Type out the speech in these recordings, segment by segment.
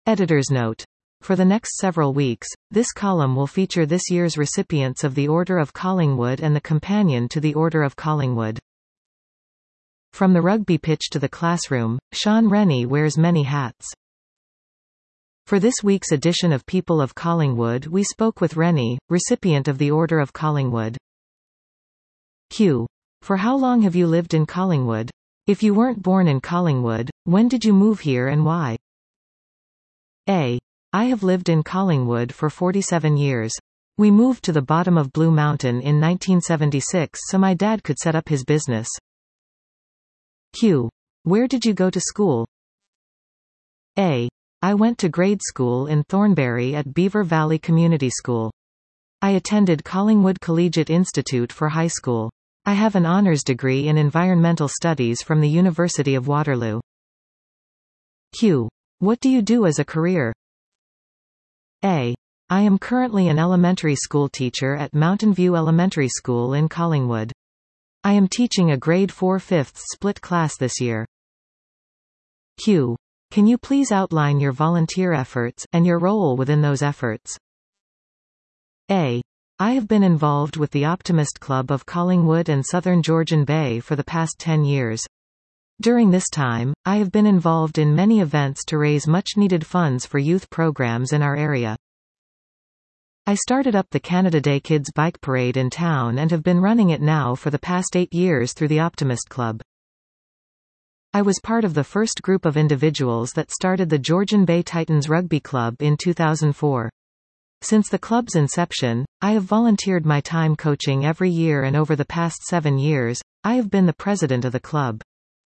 Editor's note. For the next several weeks, this column will feature this year's recipients of the Order of Collingwood and the companion to the Order of Collingwood. From the rugby pitch to the classroom, Sean Rennie wears many hats. For this week's edition of People of Collingwood, we spoke with Rennie, recipient of the Order of Collingwood. Q. For how long have you lived in Collingwood? If you weren't born in Collingwood, when did you move here and why? A. I have lived in Collingwood for 47 years. We moved to the bottom of Blue Mountain in 1976 so my dad could set up his business. Q. Where did you go to school? A. I went to grade school in Thornbury at Beaver Valley Community School. I attended Collingwood Collegiate Institute for high school. I have an honors degree in environmental studies from the University of Waterloo. Q. What do you do as a career? A. I am currently an elementary school teacher at Mountain View Elementary School in Collingwood. I am teaching a grade 4/5 split class this year. Q. Can you please outline your volunteer efforts, and your role within those efforts? A. I have been involved with the Optimist Club of Collingwood and Southern Georgian Bay for the past 10 years. During this time, I have been involved in many events to raise much-needed funds for youth programs in our area. I started up the Canada Day Kids Bike Parade in town and have been running it now for the past 8 years through the Optimist Club. I was part of the first group of individuals that started the Georgian Bay Titans Rugby Club in 2004. Since the club's inception, I have volunteered my time coaching every year, and over the past 7 years, I have been the president of the club.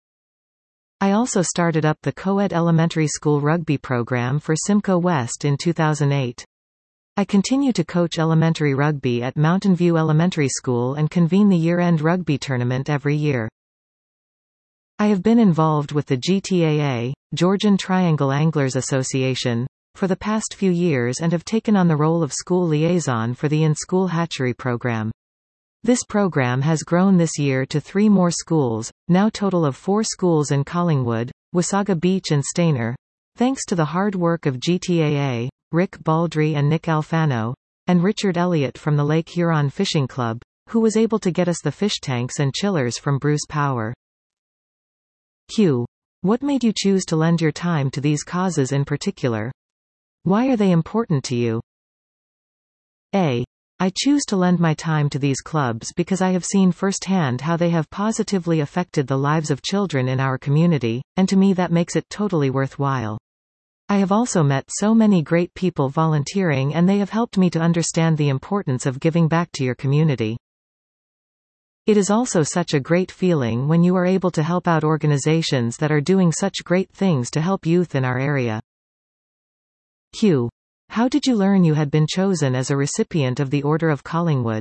I also started up the co-ed elementary school rugby program for Simcoe West in 2008. I continue to coach elementary rugby at Mountain View Elementary School and convene the year-end rugby tournament every year. I have been involved with the GTAA, Georgian Triangle Anglers Association, for the past few years and have taken on the role of school liaison for the in-school hatchery program. This program has grown this year to 3 more schools, now total of 4 schools in Collingwood, Wasaga Beach and Stayner, thanks to the hard work of GTAA, Rick Baldry and Nick Alfano, and Richard Elliott from the Lake Huron Fishing Club, who was able to get us the fish tanks and chillers from Bruce Power. Q. What made you choose to lend your time to these causes in particular? Why are they important to you? A. I choose to lend my time to these clubs because I have seen firsthand how they have positively affected the lives of children in our community, and to me that makes it totally worthwhile. I have also met so many great people volunteering, and they have helped me to understand the importance of giving back to your community. It is also such a great feeling when you are able to help out organizations that are doing such great things to help youth in our area. Q. How did you learn you had been chosen as a recipient of the Order of Collingwood?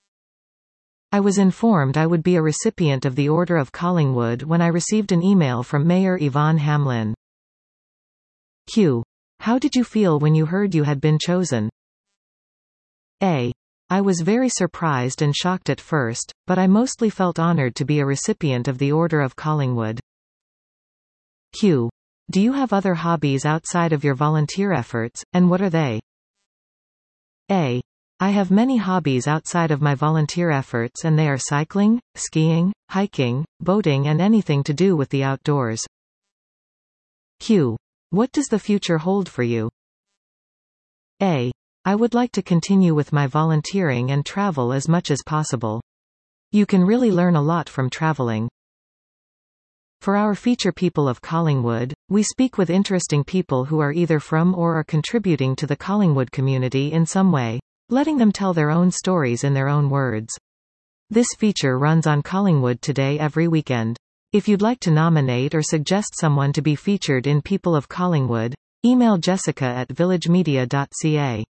I was informed I would be a recipient of the Order of Collingwood when I received an email from Mayor Yvonne Hamlin. Q. How did you feel when you heard you had been chosen? A. I was very surprised and shocked at first, but I mostly felt honored to be a recipient of the Order of Collingwood. Q. Do you have other hobbies outside of your volunteer efforts, and what are they? A. I have many hobbies outside of my volunteer efforts, and they are cycling, skiing, hiking, boating, and anything to do with the outdoors. Q. What does the future hold for you? A. I would like to continue with my volunteering and travel as much as possible. You can really learn a lot from traveling. For our feature People of Collingwood, we speak with interesting people who are either from or are contributing to the Collingwood community in some way, letting them tell their own stories in their own words. This feature runs on Collingwood Today every weekend. If you'd like to nominate or suggest someone to be featured in People of Collingwood, email Jessica at villagemedia.ca.